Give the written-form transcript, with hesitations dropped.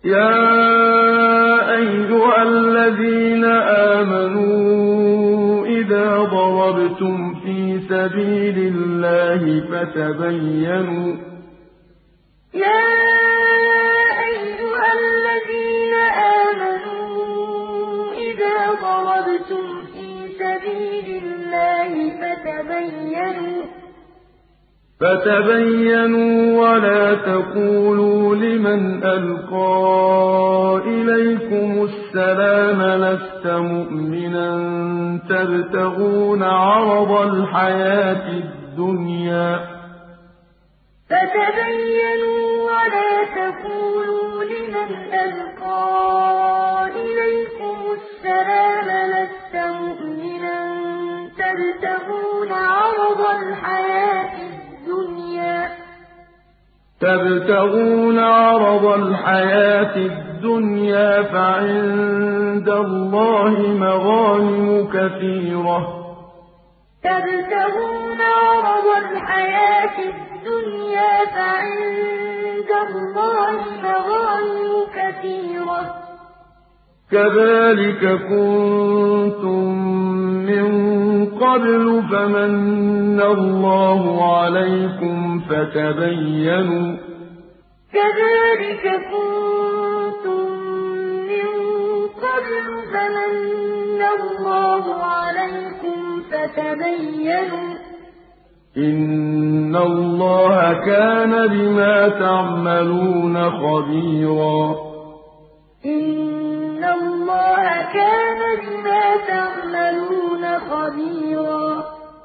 يَا أَيُّهَا الَّذِينَ آمَنُوا إِذَا ضَرَبْتُمْ فِي سَبِيلِ اللَّهِ فَتَبَيَّنُوا وَلَا تَقُولُوا لِمَنْ أَلْقَىٰ إِلَيْكُمُ السَّلَامَ لَسْتَ مُؤْمِنًا تَبْتَغُونَ عَرَضَ الْحَيَاةِ الدُّنْيَا فَعِندَ اللَّهِ مَغَانِمُ كَثِيرَةٌ ۚ كَذَٰلِكَ كُنتُم مِّن قَبْلُ فَمَنَّ اللَّهُ عَلَيْكُمْ فَتَبَيَّنُوا ۚ إِنَّ اللَّهَ كَانَ بِمَا تَعْمَلُونَ خَبِيرًا يَا أَيُّهَا الَّذِينَ آمَنُوا إِذَا ضَرَبْتُمْ فِي سَبِيلِ اللَّهِ فَتَبَيَّنُوا وَلَا تَقُولُوا لِمَنْ أَلْقَىٰ إِلَيْكُمُ السَّلَامَ لَسْتَ مُؤْمِنًا تَبْتَغُونَ عَرَضَ الْحَيَاةِ الدُّنْيَا فَعِندَ اللَّهِ مَغَانِمُ كَثِيرَةٌ ۚ كَذَٰلِكَ كُنتُم مِّن قَبْلُ فَمَنَّ اللَّهُ عَلَيْكُمْ فَتَبَيَّنُوا ۚ إِنَّ اللَّهَ كَانَ بِمَا تَعْمَلُونَ خَبِيرًا